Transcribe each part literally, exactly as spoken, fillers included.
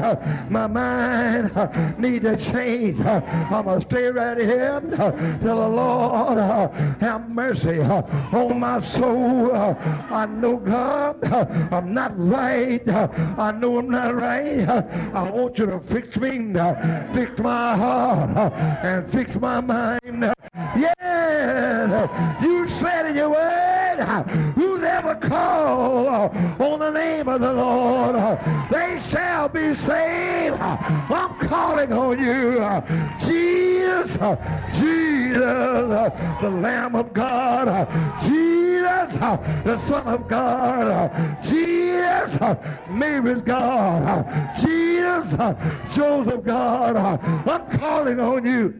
My mind need to change. I'm going to stay right here till the Lord have mercy on my soul. I know, God, I'm not right. I know I'm not right. I want you to fix me, fix my heart, and fix my mind. Yeah, you said in your word, whoever call on the name of the Lord, they shall be saved. I'm calling on you, Jesus, Jesus, the Lamb of God, Jesus, the Son of God, Jesus, Mary's God, Jesus, Joseph God. I'm calling on you.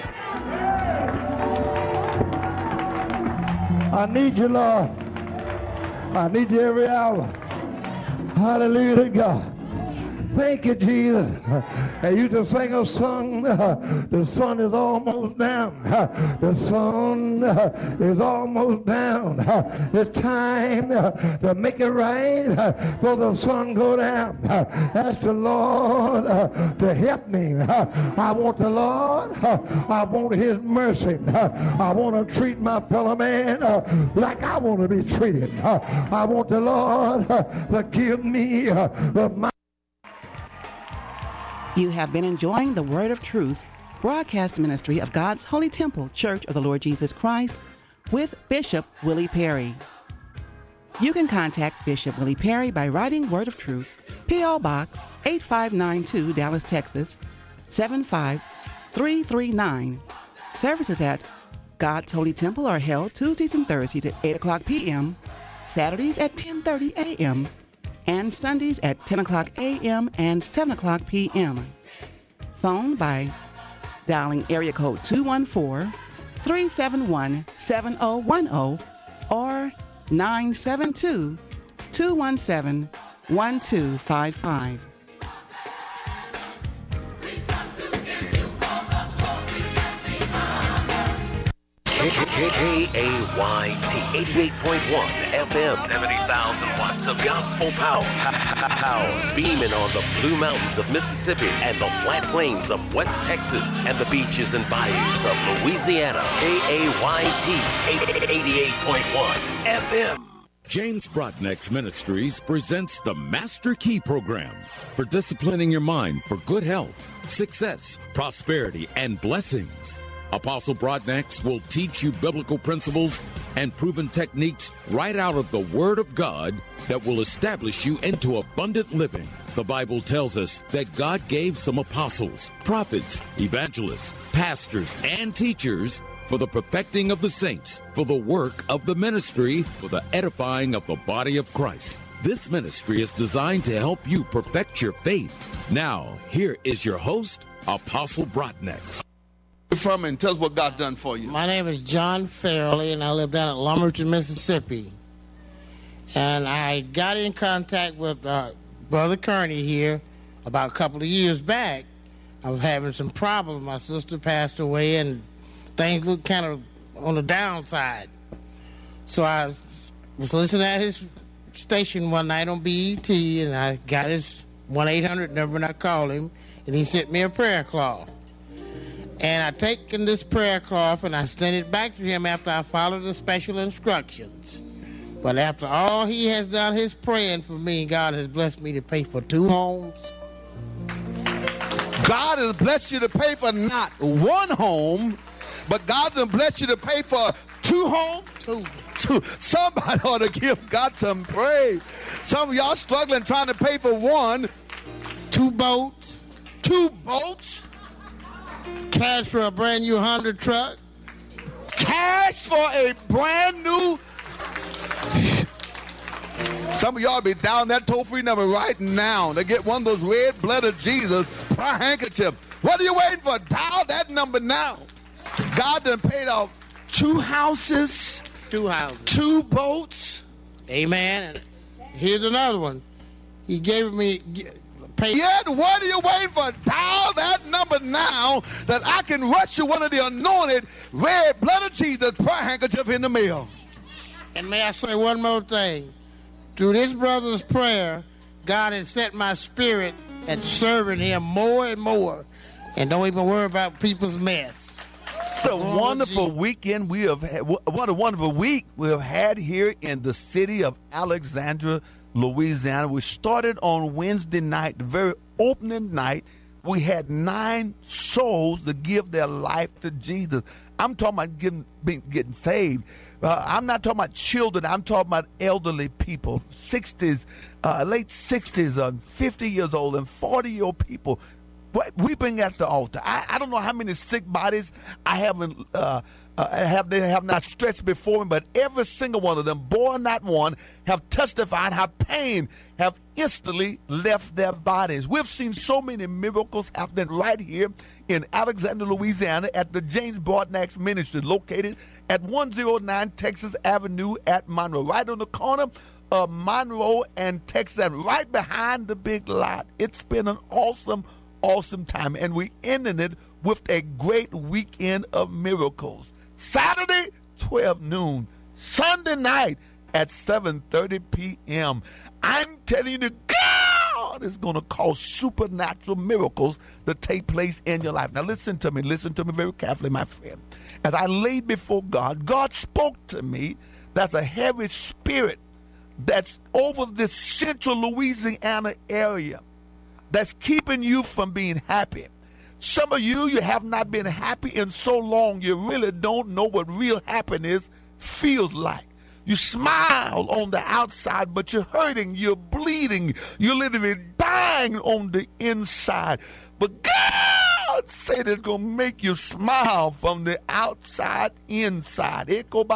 I need you, Lord. I need you every hour. Hallelujah to God. Thank you, Jesus. And you just sing a song. The sun is almost down. The sun is almost down. It's time to make it right before the sun go down. Ask the Lord to help me. I want the Lord. I want his mercy. I want to treat my fellow man like I want to be treated. I want the Lord to give me my You have been enjoying the Word of Truth broadcast ministry of God's Holy Temple Church of the Lord Jesus Christ with Bishop Willie Perry. You can contact Bishop Willie Perry by writing Word of Truth, P O Box eight five nine two, Dallas, Texas seven five three three nine. Services at God's Holy Temple are held Tuesdays and Thursdays at eight o'clock p.m., Saturdays at ten thirty a.m., and Sundays at ten o'clock a.m. and seven o'clock p.m. Phone by dialing area code two one four, three seven one, seven zero one zero or nine seven two, two one seven, one two five five. K A Y T eighty-eight point one F M, seventy thousand watts of gospel power. Power beaming on the Blue Mountains of Mississippi and the flat plains of West Texas and the beaches and bayous of Louisiana. K A Y T eighty-eight point one F M. James Brodnick's Ministries presents the Master Key Program for disciplining your mind for good health, success, prosperity, and blessings. Apostle Brodnick will teach you biblical principles and proven techniques right out of the Word of God that will establish you into abundant living. The Bible tells us that God gave some apostles, prophets, evangelists, pastors, and teachers for the perfecting of the saints, for the work of the ministry, for the edifying of the body of Christ. This ministry is designed to help you perfect your faith. Now, here is your host, Apostle Brodnick. From and tell us what God done for you. My name is John Fairley, and I live down at Lumberton, Mississippi. And I got in contact with uh, Brother Kearney here about a couple of years back. I was having some problems. My sister passed away, and things looked kind of on the downside. So I was listening at his station one night on B E T, and I got his one eight hundred number, and I called him, and he sent me a prayer cloth. And I taken this prayer cloth and I sent it back to him after I followed the special instructions. But after all he has done, his praying for me, God has blessed me to pay for two homes. God has blessed you to pay for not one home, but God has blessed you to pay for two homes. Two. Two. Somebody ought to give God some praise. Some of y'all struggling trying to pay for one. Two boats. Two boats. Cash for a brand new Honda truck. Cash for a brand new. Some of y'all be down that toll-free number right now to get one of those red blood of Jesus prayer handkerchief. What are you waiting for? Dial that number now. God done paid off two houses. Two houses. Two boats. Amen. And here's another one. He gave me. Pay. Yet, what are you waiting for? Dial that number now that I can rush you one of the anointed red blood of Jesus prayer handkerchief in the mail. And may I say one more thing? Through this brother's prayer, God has set my spirit at serving him more and more, and don't even worry about people's mess. What a wonderful weekend we have had. What a wonderful week we have had here in the city of Alexandria, Louisiana. We started on Wednesday night, the very opening night. We had nine souls to give their life to Jesus. I'm talking about getting, being, getting saved. Uh, I'm not talking about children. I'm talking about elderly people, sixties, uh, late sixties, uh, fifty years old, and forty-year-old people. Weeping at the altar. I, I don't know how many sick bodies I haven't uh, uh, have they have not stretched before me, but every single one of them, boy not one, have testified how pain have instantly left their bodies. We've seen so many miracles happening right here in Alexandria, Louisiana, at the James Broadnax Ministry, located at one oh nine Texas Avenue at Monroe, right on the corner of Monroe and Texas, and right behind the big lot. It's been an awesome. Awesome time, and we ended it with a great weekend of miracles. Saturday, twelve noon. Sunday night at seven thirty p.m. I'm telling you, God is going to cause supernatural miracles to take place in your life. Now listen to me, listen to me very carefully, my friend. As I laid before God, God spoke to me. That's a heavy spirit that's over this central Louisiana area, that's keeping you from being happy. Some of you, you have not been happy in so long, you really don't know what real happiness feels like. You smile on the outside, but you're hurting, you're bleeding, you're literally dying on the inside. But God said it's going to make you smile from the outside inside.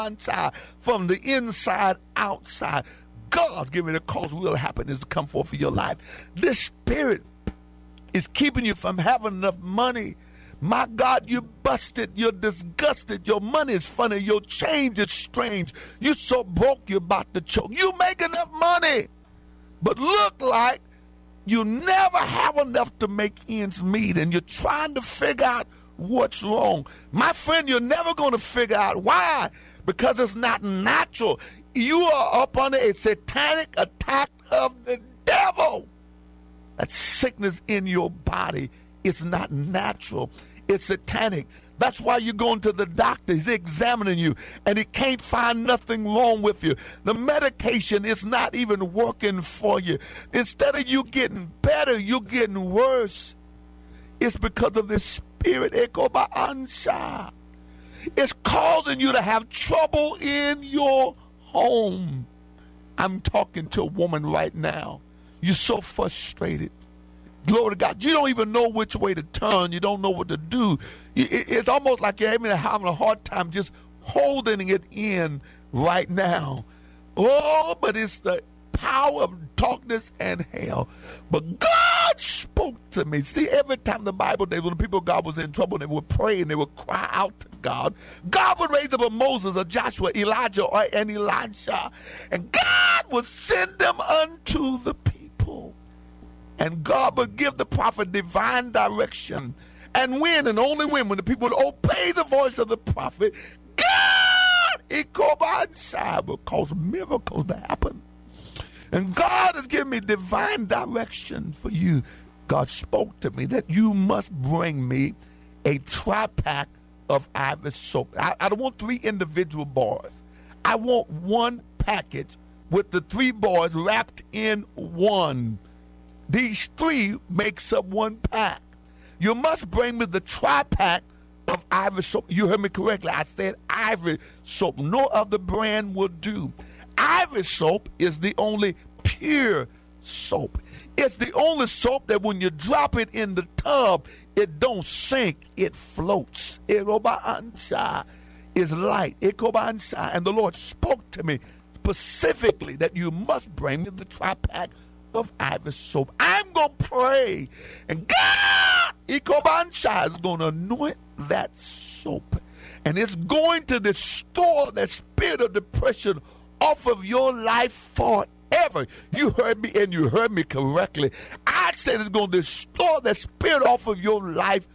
From the inside outside. God's giving a cause real happiness to come forth for your life. This spirit is keeping you from having enough money. My God, you're busted, you're disgusted, your money is funny, your change is strange, you're so broke you're about to choke. You make enough money, but look like you never have enough to make ends meet, and you're trying to figure out what's wrong. My friend, you're never going to figure out why, because it's not natural. You are up under a satanic attack of the devil. That sickness in your body is not natural. It's satanic. That's why you're going to the doctor. He's examining you, and he can't find nothing wrong with you. The medication is not even working for you. Instead of you getting better, you're getting worse. It's because of this spirit. Ekoba-ansha. It's causing you to have trouble in your home. I'm talking to a woman right now. You're so frustrated. Glory to God. You don't even know which way to turn. You don't know what to do. It's almost like you're having a hard time just holding it in right now. Oh, but it's the power of darkness and hell. But God spoke to me. See, every time the Bible days when the people of God was in trouble, they would pray and they would cry out to God. God would raise up a Moses, a Joshua, Elijah, or an Elisha, and God would send them unto the people. And God would give the prophet divine direction. And when and only when, when the people would obey the voice of the prophet, God, Ikobansha, will cause miracles to happen. And God has given me divine direction for you. God spoke to me that you must bring me a tri-pack of Ivory soap. I, I don't want three individual bars. I want one package with the three bars wrapped in one. These three makes up one pack. You must bring me the tri-pack of Ivory soap. You heard me correctly. I said Ivory soap. No other brand will do. Ivory soap is the only pure soap. It's the only soap that when you drop it in the tub, it don't sink, it floats. Ekoba-ansha is light. Ekoba-ansha. And the Lord spoke to me specifically that you must bring me the tri-pack of Ivory soap. I'm going to pray, and God, Ekoba-ansha, is going to anoint that soap, and it's going to destroy that spirit of depression off of your life forever. You heard me, and you heard me correctly. I said it's going to destroy that spirit off of your life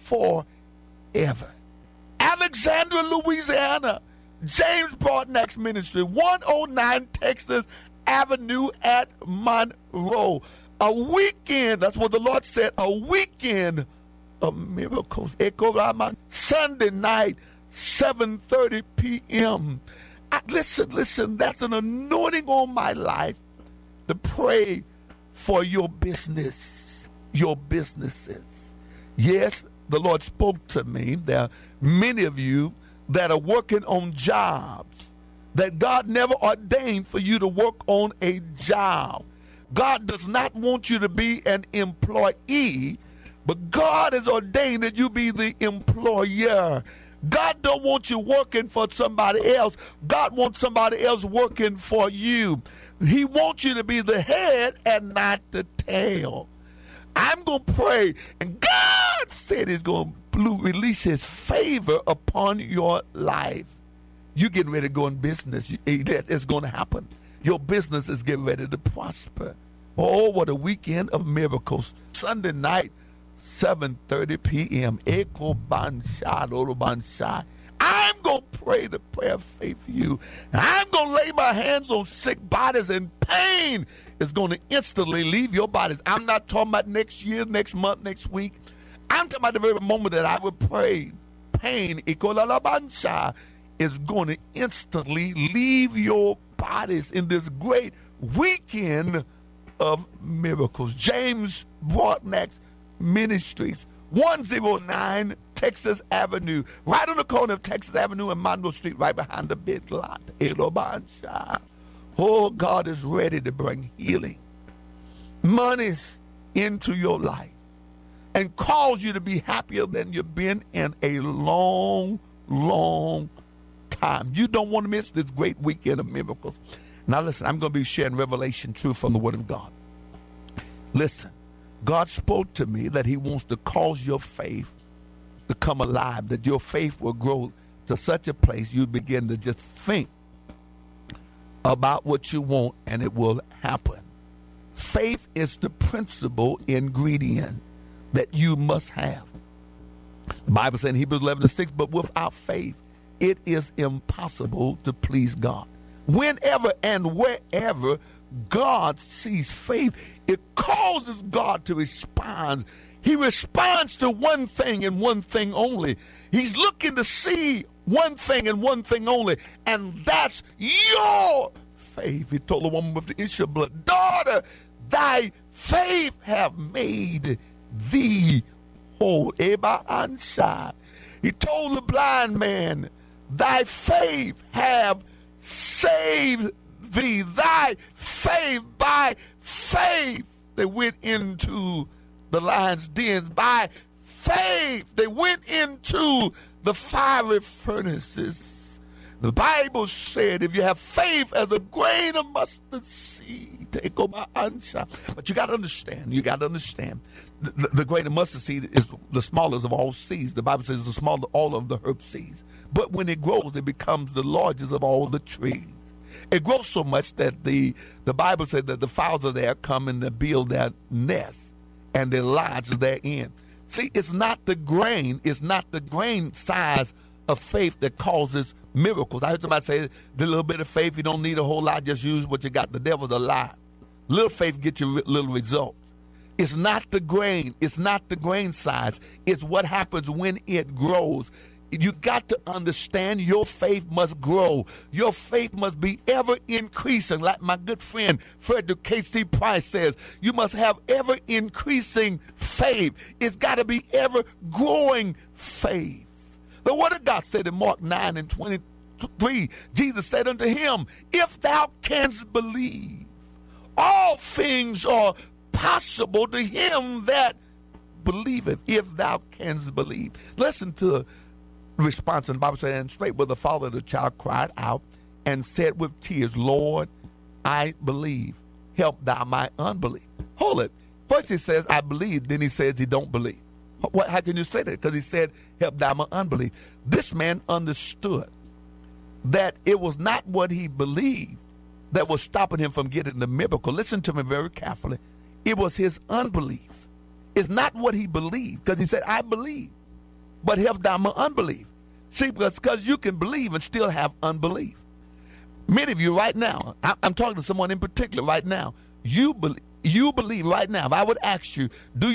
forever. Alexandria, Louisiana, James Broadnax Ministry, one oh nine Texas Avenue at Monroe. A weekend, that's what the Lord said, a weekend of miracles. Sunday night, seven thirty p.m. I, listen, listen, that's an anointing on my life to pray for your business, your businesses. Yes, the Lord spoke to me. There are many of you that are working on jobs that God never ordained for you to work on a job. God does not want you to be an employee, but God has ordained that you be the employer. God don't want you working for somebody else. God wants somebody else working for you. He wants you to be the head and not the tail. I'm going to pray, and God said he's going to release his favor upon your life. You getting ready to go in business. It's going to happen. Your business is getting ready to prosper. Oh, what a weekend of miracles. Sunday night, seven thirty p.m. I'm going to pray the prayer of faith for you. I'm going to lay my hands on sick bodies, and pain is going to instantly leave your bodies. I'm not talking about next year, next month, next week. I'm talking about the very moment that I would pray. Pain is going to instantly leave your bodies in this great weekend of miracles. James Broadnax Ministries, one oh nine Texas Avenue, right on the corner of Texas Avenue and Monroe Street, right behind the big lot. Oh, God is ready to bring healing, monies into your life, and cause you to be happier than you've been in a long, long time. You don't want to miss this great weekend of miracles. Now listen, I'm going to be sharing revelation truth from the Word of God. Listen, God spoke to me that he wants to cause your faith to come alive, that your faith will grow to such a place you begin to just think about what you want and it will happen. Faith is the principal ingredient that you must have. The Bible says in Hebrews eleven and six, but without faith, it is impossible to please God. Whenever and wherever God sees faith, it causes God to respond. He responds to one thing and one thing only. He's looking to see one thing and one thing only, and that's your faith. He told the woman with the issue of blood, daughter, thy faith have made thee whole. He told the blind man, thy faith have saved thee. Thy faith, by faith, they went into the lion's dens. By faith, they went into the fiery furnaces. The Bible said, if you have faith as a grain of mustard seed, take over answer. But you got to understand, you got to understand, the, the, the grain of mustard seed is the smallest of all seeds. The Bible says it's the smallest of all of the herb seeds. But when it grows, it becomes the largest of all the trees. It grows so much that the, the Bible said that the fowls of the air come and they build their nests and they lodge therein. See, it's not the grain, it's not the grain size of faith that causes miracles. I heard somebody say, the little bit of faith, you don't need a whole lot, just use what you got. The devil's a lie. Little faith gets you little results. It's not the grain, it's not the grain size, it's what happens when it grows. You got to understand your faith must grow. Your faith must be ever increasing. Like my good friend Frederick K C Price says, you must have ever increasing faith. It's got to be ever growing faith. The Word of God said in Mark nine and twenty-three, Jesus said unto him, if thou canst believe, all things are possible to him that believeth, if thou canst believe. Listen to response in the Bible said, and straight with the father of the child cried out and said with tears, Lord, I believe, help thou my unbelief. Hold it. First he says, I believe, then he says he don't believe. What, how can you say that? Because he said, help thou my unbelief. This man understood that it was not what he believed that was stopping him from getting the miracle. Listen to me very carefully. It was his unbelief. It's not what he believed, because he said, I believe, but help thou my unbelief. See, because you can believe and still have unbelief. Many of you right now, I, I'm talking to someone in particular right now, you believe, you believe right now, if I would ask you, do